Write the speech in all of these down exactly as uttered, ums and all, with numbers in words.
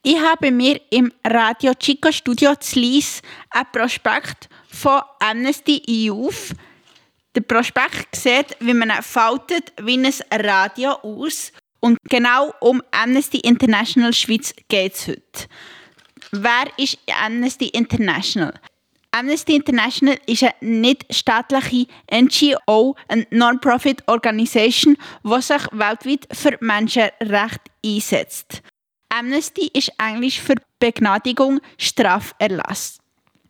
Ich habe mir im Radio Chico Studio zu Lyss ein Prospekt von Amnesty Youth. Der Prospekt sieht, wie man faltet wie ein Radio aus. Und genau um Amnesty International Schweiz geht es heute. Wer ist Amnesty International? Amnesty International ist eine nicht-staatliche N G O, eine Non-Profit-Organisation, die sich weltweit für Menschenrechte einsetzt. Amnesty ist Englisch für Begnadigung, Straferlass.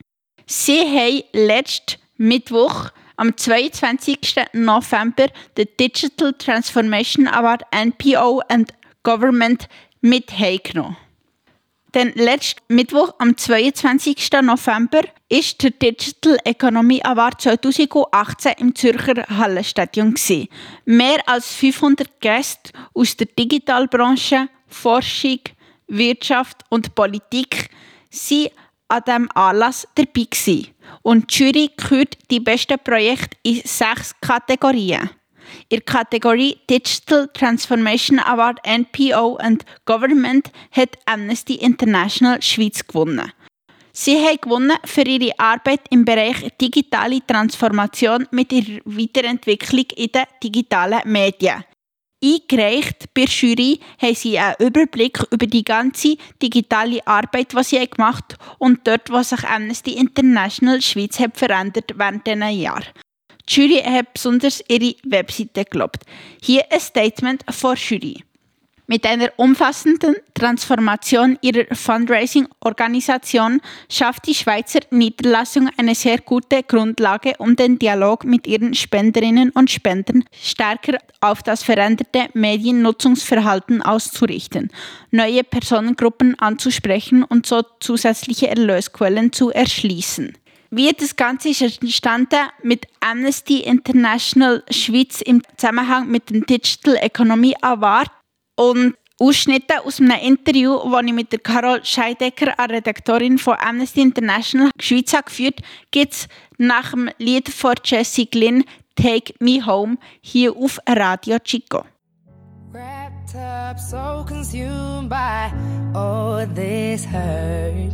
Sie haben letzten Mittwoch, am zweiundzwanzigsten November, den Digital Transformation Award N P O and Government mit heimgenommen. Denn letzten Mittwoch, am zweiundzwanzigsten November, ist der Digital Economy Award zweitausendachtzehn im Zürcher Hallenstadion gewesen. Mehr als fünfhundert Gäste aus der Digitalbranche, Forschung, Wirtschaft und Politik sind an diesem Anlass dabei gewesen. Und die Jury kürt die besten Projekte in sechs Kategorien. In der Kategorie Digital Transformation Award N P O and Government hat Amnesty International Schweiz gewonnen. Sie haben gewonnen für ihre Arbeit im Bereich digitale Transformation mit ihrer Weiterentwicklung in den digitalen Medien. Eingereicht bei der Jury haben sie einen Überblick über die ganze digitale Arbeit, die sie gemacht haben und dort, wo sich Amnesty International Schweiz hat verändert während diesen Jahren. Die Jury hat besonders ihre Webseite gelobt. Hier ein Statement von der Jury. Mit einer umfassenden Transformation ihrer Fundraising-Organisation schafft die Schweizer Niederlassung eine sehr gute Grundlage, um den Dialog mit ihren Spenderinnen und Spendern stärker auf das veränderte Mediennutzungsverhalten auszurichten, neue Personengruppen anzusprechen und so zusätzliche Erlösquellen zu erschließen. Wie das Ganze ist entstanden mit Amnesty International Schweiz im Zusammenhang mit dem Digital Economy Award und Ausschnitte aus einem Interview, das ich mit der Carol Scheidecker, einer Redaktorin von Amnesty International Schweiz, geführt habe, gibt es nach dem Lied von Jessie Glynn «Take Me Home» hier auf Radio Chico. Wrapped up, so consumed by all this hurt.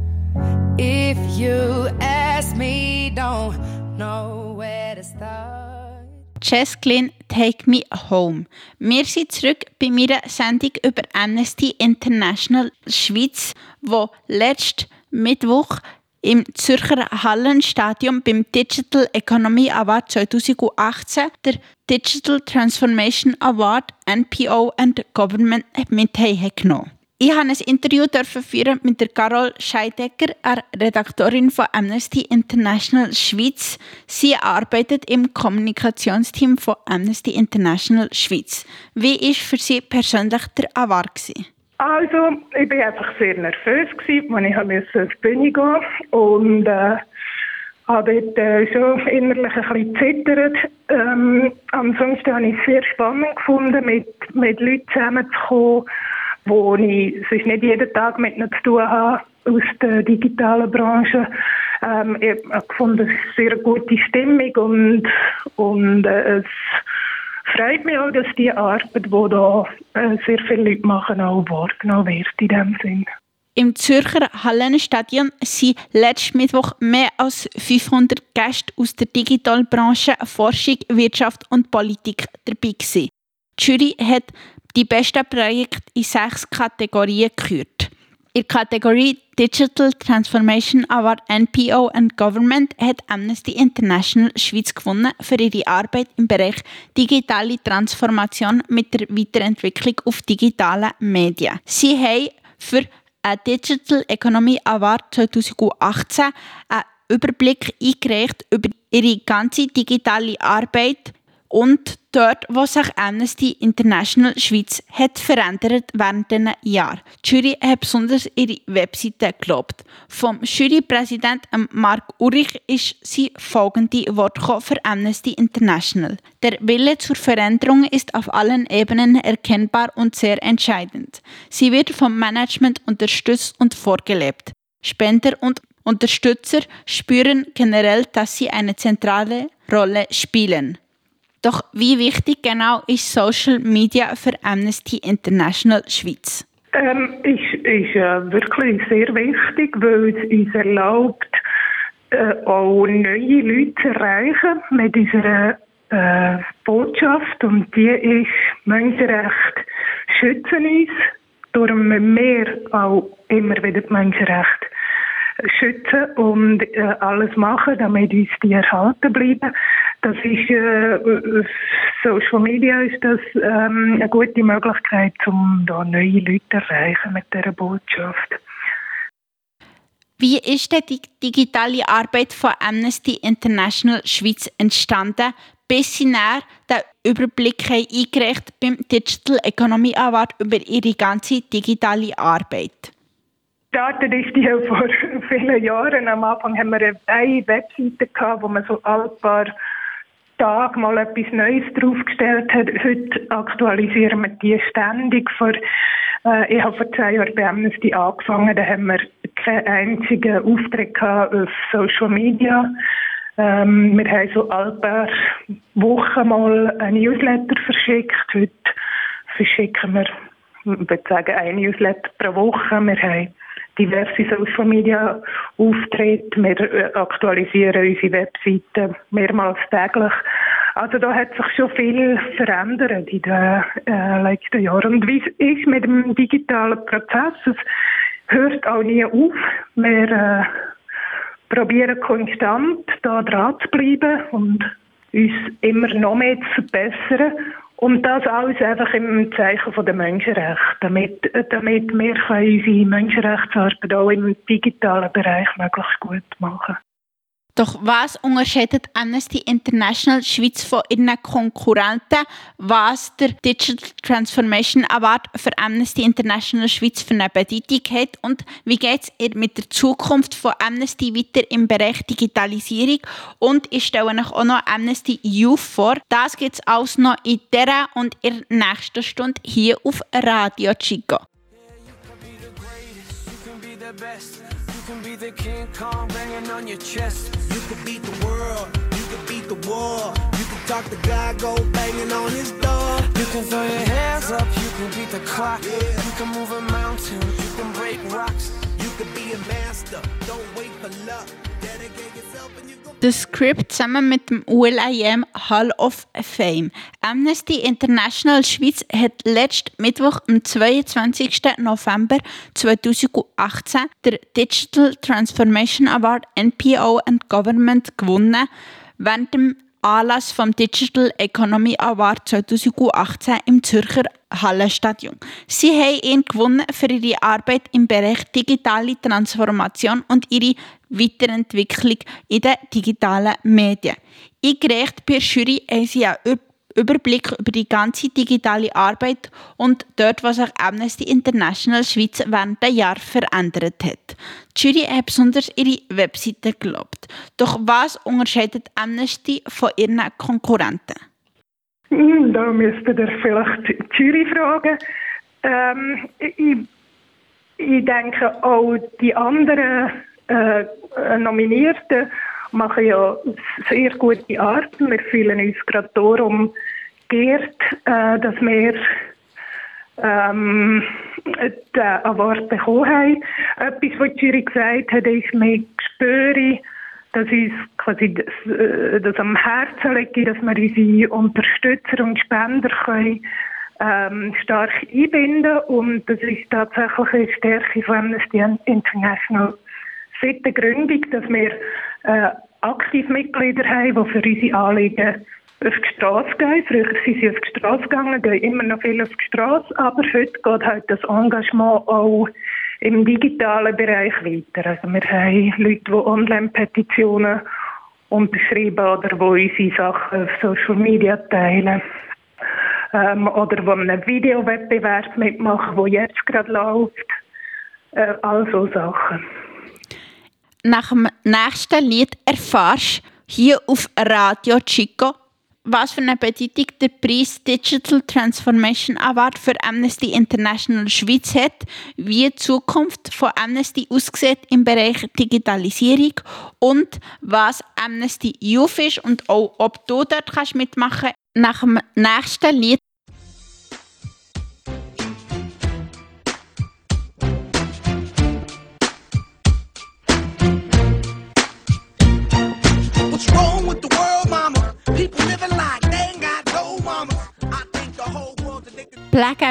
If you ask me, don't know where to start. Jessie Glynn, «Take Me Home». Wir sind zurück bei meiner Sendung über Amnesty International Schweiz, wo letzten Mittwoch im Zürcher Hallenstadion beim Digital Economy Award zweitausendachtzehn der Digital Transformation Award N P O and Government mit heimgenommen. Ich durfte ein Interview führen mit der Carol Scheidecker, einer Redaktorin von Amnesty International Schweiz. Sie arbeitet im Kommunikationsteam von Amnesty International Schweiz. Wie war für Sie persönlich der Award? Also, ich war einfach sehr nervös, als ich auf die Bühne gehen und äh, habe dort äh, schon innerlich ein bisschen gezittert. Ähm, ansonsten habe ich es sehr spannend gefunden, mit, mit Leuten zusammenzukommen, wo ich sonst nicht jeden Tag mit ihnen zu tun habe, aus der digitalen Branche. Ähm, ich habe gefunden, es ist eine sehr gute Stimmung und, und äh, es freut mich auch, dass die Arbeit, die da äh, sehr viele Leute machen, auch wahrgenommen wird in diesem Sinn. Im Zürcher Hallenstadion waren letzten Mittwoch mehr als fünfhundert Gäste aus der Digitalbranche, Forschung, Wirtschaft und Politik dabei gewesen. Die Jury hat die besten Projekte in sechs Kategorien gekürt. In der Kategorie Digital Transformation Award N P O and Government hat Amnesty International Schweiz gewonnen für ihre Arbeit im Bereich digitale Transformation mit der Weiterentwicklung auf digitalen Medien. Sie haben für einen Digital Economy Award zweitausendachtzehn einen Überblick eingereicht über ihre ganze digitale Arbeit und dort, wo sich Amnesty International Schweiz hat verändert während diesen Jahren. Die Jury hat besonders ihre Webseite gelobt. Vom Jurypräsidenten Marc Urich ist sie folgende Worte für Amnesty International. Der Wille zur Veränderung ist auf allen Ebenen erkennbar und sehr entscheidend. Sie wird vom Management unterstützt und vorgelebt. Spender und Unterstützer spüren generell, dass sie eine zentrale Rolle spielen. Doch wie wichtig genau ist Social Media für Amnesty International Schweiz? Ähm, ist ist äh, wirklich sehr wichtig, weil es uns erlaubt, äh, auch neue Leute zu erreichen mit unserer äh, Botschaft. Und die ist, Menschenrechte schützen uns. Darum müssen wir auch immer wieder die Menschenrechte schützen und äh, alles machen, damit uns die erhalten bleiben. Das ist, äh, Social Media ist das ähm, eine gute Möglichkeit, um da neue Leute zu erreichen mit dieser Botschaft. Wie ist denn die digitale Arbeit von Amnesty International Schweiz entstanden, bis sie näher den Überblick haben eingereicht beim Digital Economy Award über ihre ganze digitale Arbeit? Gestartet ist die vor vielen Jahren. Am Anfang haben wir eine Webseite gehabt, wo man so alle paar Tage mal etwas Neues draufgestellt hat. Heute aktualisieren wir die ständig. Vor, äh, ich habe vor zwei Jahren bei Amnesty angefangen. Da haben wir keinen einzigen Auftritt gehabt auf Social Media. Ähm, wir haben so alle paar Wochen mal ein Newsletter verschickt. Heute verschicken wir, ich würde sagen, ein Newsletter pro Woche. Wir haben diverse Social Media Auftritte. Wir aktualisieren unsere Webseite mehrmals täglich. Also da hat sich schon viel verändert in den äh, letzten Jahren. Und wie es ist mit dem digitalen Prozess, es hört auch nie auf. Wir äh, probieren konstant da dran zu bleiben und uns immer noch mehr zu verbessern. Und das alles einfach im Zeichen der Menschenrechte, damit, damit wir unsere Menschenrechtsarbeit auch im digitalen Bereich möglichst gut machen. Doch was unterscheidet Amnesty International Schweiz von ihren Konkurrenten, was der Digital Transformation Award für Amnesty International Schweiz für eine Bedeutung hat und wie geht es mit der Zukunft von Amnesty weiter im Bereich Digitalisierung? Und ich stelle euch auch noch Amnesty Youth vor. Das gibt es alles noch in dieser und in der nächsten Stunde hier auf Radio Chico. You can be the King Kong banging on your chest. You can beat the world, you can beat the war. You can talk to God, go banging on his door. You can throw your hands up, you can beat the clock. Yeah. You can move a mountain, you can break rocks. You can be a master, don't wait for luck. Dedicate yourself and you go. Das Script zusammen mit dem U L I M Hall of Fame. Amnesty International Schweiz hat letzten Mittwoch, am zweiundzwanzigsten November zweitausendachtzehn, den Digital Transformation Award N P O and Government gewonnen, während dem Anlass vom Digital Economy Award zweitausendachtzehn im Zürcher Hallenstadion. Sie haben ihn gewonnen für ihre Arbeit im Bereich digitale Transformation und ihre Weiterentwicklung in den digitalen Medien. Eingereicht bei der Jury haben sie einen Überblick über die ganze digitale Arbeit und dort, was sich Amnesty International Schweiz während der Jahre verändert hat. Die Jury hat besonders ihre Webseite gelobt. Doch was unterscheidet Amnesty von ihren Konkurrenten? Da müsste ihr vielleicht die Jury fragen. Ähm, ich, ich denke, auch die anderen äh, Nominierten machen ja sehr gute Arbeit. Wir fühlen uns gerade darum geehrt, äh, dass wir ähm, den Award bekommen haben. Etwas, was die Jury gesagt hat, ist, wir spüren, dass uns quasi das, äh, das am Herzen liegt, dass wir unsere Unterstützer und Spender können, ähm, stark einbinden. Und das ist tatsächlich eine Stärke von Amnesty International seit der Gründung, dass wir äh, aktiv Mitglieder haben, die für unsere Anliegen auf die Straße gehen. Früher sind sie auf die Straße gegangen, gehen immer noch viel auf die Straße, aber heute geht halt das Engagement auch im digitalen Bereich weiter. Also wir haben Leute, die Online-Petitionen unterschreiben oder die unsere Sachen auf Social Media teilen. Ähm, oder die einen Videowettbewerb mitmachen, der jetzt gerade läuft. Äh, all so Sachen. Nach dem nächsten Lied erfährst du hier auf Radio Chico, was für eine Bedeutung der Preis Digital Transformation Award für Amnesty International Schweiz hat, wie die Zukunft von Amnesty aussieht im Bereich Digitalisierung und was Amnesty Youth ist und auch, ob du dort kannst mitmachen kannst. Nach dem nächsten Lied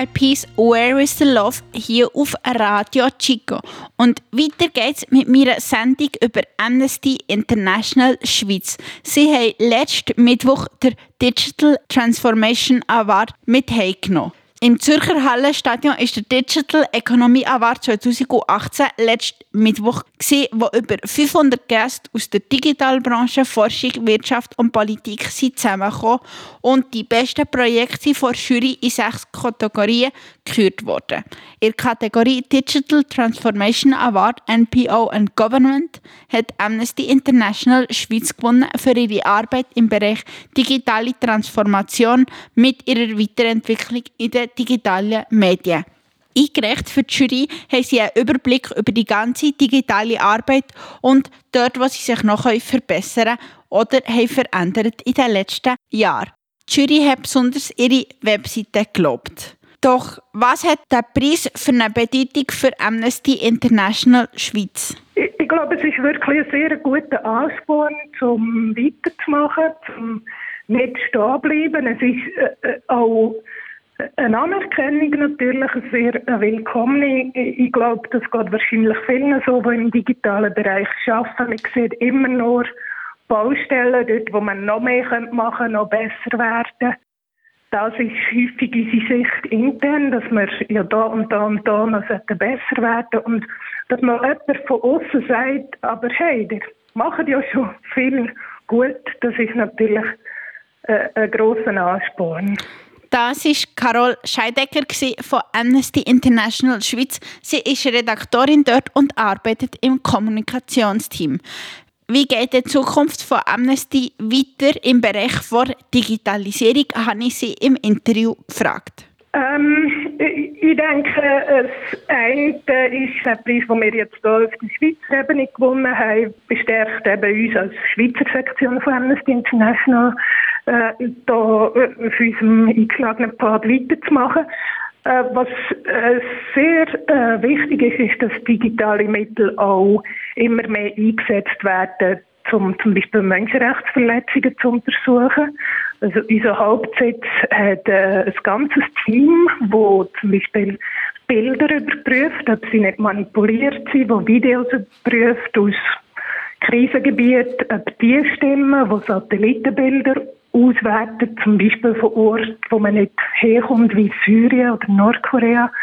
I Ps «Where is the Love» hier auf Radio Chico. Und weiter geht's mit meiner Sendung über Amnesty International Schweiz. Sie haben letzten Mittwoch den Digital Transformation Award mit heimgenommen. Im Zürcher Hallenstadion ist der Digital Economy Award zwanzig achtzehn letzten Mittwoch gewesen, wo über fünfhundert Gäste aus der Digitalbranche, Forschung, Wirtschaft und Politik sind zusammengekommen und die besten Projekte sind von der Jury in sechs Kategorien gekürt wurden. In der Kategorie Digital Transformation Award N P O and Government hat Amnesty International Schweiz gewonnen für ihre Arbeit im Bereich digitale Transformation mit ihrer Weiterentwicklung in den digitalen Medien. Eingereicht für die Jury haben sie einen Überblick über die ganze digitale Arbeit und dort, wo sie sich noch verbessern können oder haben verändert in den letzten Jahren. Die Jury hat besonders ihre Webseite gelobt. Doch was hat der Preis für eine Bedeutung für Amnesty International Schweiz? Ich, ich glaube, es ist wirklich ein sehr guter Ansporn, um weiterzumachen, um nicht stehen bleiben. Es ist äh, auch eine Anerkennung natürlich, sehr willkommene. Ich glaube, das geht wahrscheinlich vielen so, die im digitalen Bereich arbeiten. Man sieht immer nur Baustellen, dort, wo man noch mehr machen könnte, noch besser werden. Das ist häufig unsere Sicht intern, dass wir ja da und da und da noch besser werden und dass man jemand von außen sagt, aber hey, ihr macht ja schon viel gut. Das ist natürlich äh, ein grosser Ansporn. Das war Carol Scheidecker von Amnesty International Schweiz. Sie ist Redaktorin dort und arbeitet im Kommunikationsteam. Wie geht die Zukunft von Amnesty weiter im Bereich der Digitalisierung, habe ich sie im Interview gefragt. Ähm, ich denke, das eine ist der Preis, den wir jetzt hier auf der Schweizer Ebene gewonnen haben, bestärkt eben uns als Schweizer Sektion von Amnesty International, äh, da auf unserem eingeschlagenen Pfad weiterzumachen. Äh, was äh, sehr äh, wichtig ist, ist, dass digitale Mittel auch immer mehr eingesetzt werden, um zum Beispiel Menschenrechtsverletzungen zu untersuchen. Also unser Hauptsitz hat äh, ein ganzes Team, das zum Beispiel Bilder überprüft, ob sie nicht manipuliert sind, wo Videos überprüft aus Krisengebieten, ob die stimmen, wo Satellitenbilder auswerten, zum Beispiel von Orten, wo man nicht herkommt, wie Syrien oder Nordkorea.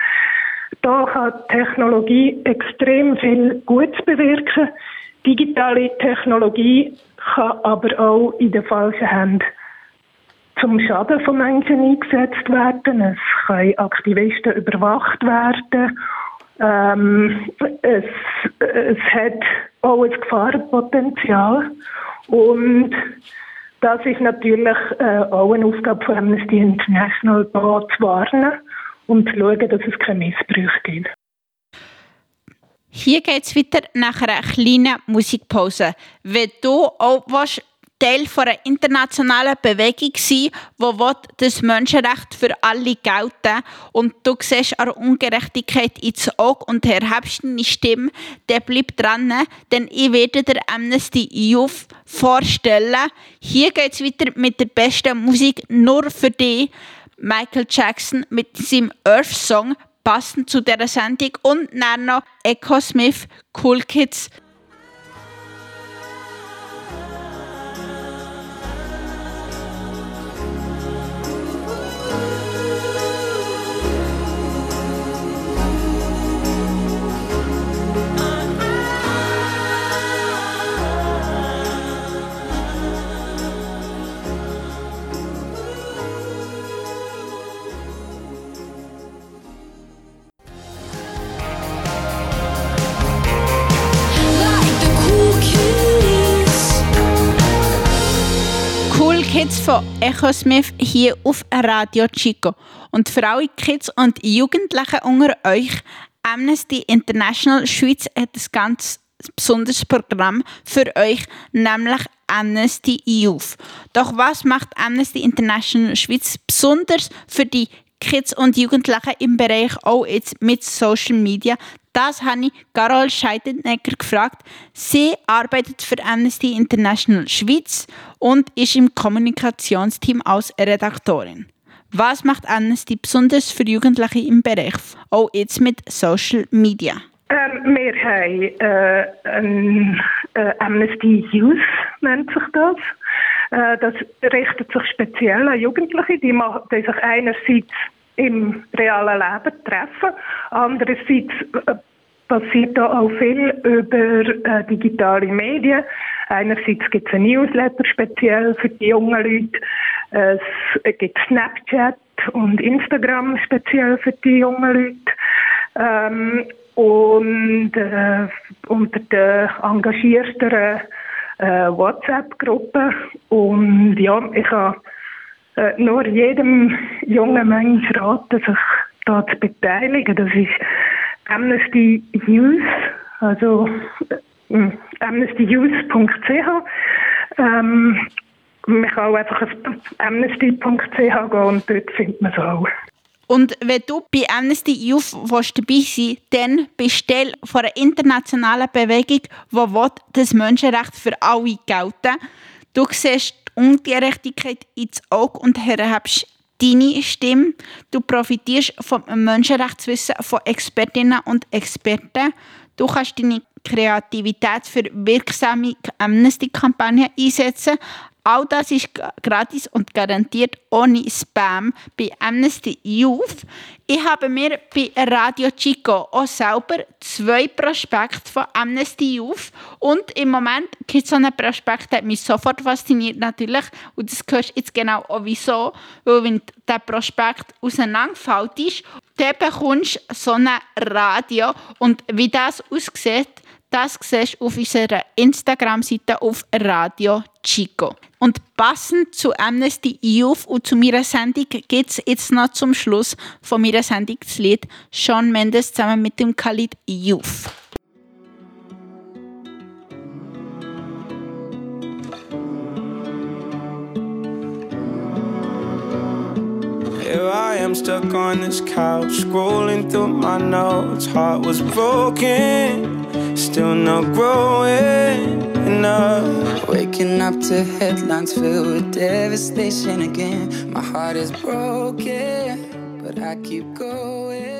Da kann Technologie extrem viel Gutes bewirken. Digitale Technologie kann aber auch in den falschen Händen zum Schaden von Menschen eingesetzt werden. Es können Aktivisten überwacht werden. Ähm, es, es hat auch ein Gefahrenpotenzial. Und das ist natürlich äh, auch eine Aufgabe von Amnesty International, da zu warnen und zu schauen, dass es keine Missbrauch gibt. Hier geht es weiter nach einer kleinen Musikpause. Wenn du auch was Teil einer internationalen Bewegung sein, die das Menschenrecht für alle gelten und du siehst an Ungerechtigkeit ins Auge und erhebst deine Stimme, dann bleib dran, denn ich werde der Amnesty Youth vorstellen. Hier geht es weiter mit der besten Musik nur für dich. Michael Jackson mit seinem Earth-Song, passend zu dieser Sendung, und dann noch Echo Smith, Cool Kids. Kids von Echo Smith hier auf Radio Chico. Und für alle Kids und Jugendlichen unter euch, Amnesty International Schweiz hat ein ganz besonderes Programm für euch, nämlich Amnesty Youth. Doch was macht Amnesty International Schweiz besonders für die Kids und Jugendlichen im Bereich auch jetzt mit Social Media? Das habe ich Carol Scheidenecker gefragt. Sie arbeitet für Amnesty International Schweiz und ist im Kommunikationsteam als Redaktorin. Was macht Amnesty besonders für Jugendliche im Bereich, auch jetzt mit Social Media? Ähm, wir haben äh, ein, äh, Amnesty Youth, nennt sich das. Äh, das richtet sich speziell an Jugendliche, die, machen, die sich einerseits im realen Leben treffen, andererseits äh, passiert da auch viel über äh, digitale Medien. Einerseits gibt es ein Newsletter speziell für die jungen Leute. Es gibt Snapchat und Instagram speziell für die jungen Leute. Ähm, und äh, unter den engagierteren äh, WhatsApp-Gruppen. Und ja, ich kann äh, nur jedem jungen Mensch raten, sich da zu beteiligen. Das ist Amnesty Youth, also äh, amnesty youth punkt c h. Ähm, man kann auch einfach auf amnesty punkt c h gehen und dort findet man es auch. Und wenn du bei Amnesty Youth willst dabei sein willst, dann bestell von einer internationalen Bewegung, die will, dass Menschenrechte für alle gelten. Du siehst die Ungerechtigkeit ins Auge und erhebst deine Stimme. Du profitierst vom Menschenrechtswissen von Expertinnen und Experten. Du kannst deine Kreativität für wirksame Amnesty-Kampagnen einsetzen. All das ist gratis und garantiert ohne Spam bei Amnesty Youth. Ich habe mir bei Radio Chico auch selber zwei Prospekte von Amnesty Youth und im Moment gibt es so einen Prospekt, der mich sofort fasziniert natürlich und das hörst jetzt genau auch wieso, weil wenn der Prospekt auseinanderfällt ist, dann bekommst du so ein Radio und wie das aussieht, das siehst du auf unserer Instagram-Seite auf Radio Chico. Und passend zu Amnesty Youth und zu meiner Sendung gibt es jetzt noch zum Schluss von meiner Sendung das Lied Shawn Mendes zusammen mit dem Khalid Youth. Here I am stuck on this couch, scrolling through my notes. Heart was broken, still not growing enough. Waking up to headlines filled with devastation again. My heart is broken, but I keep going.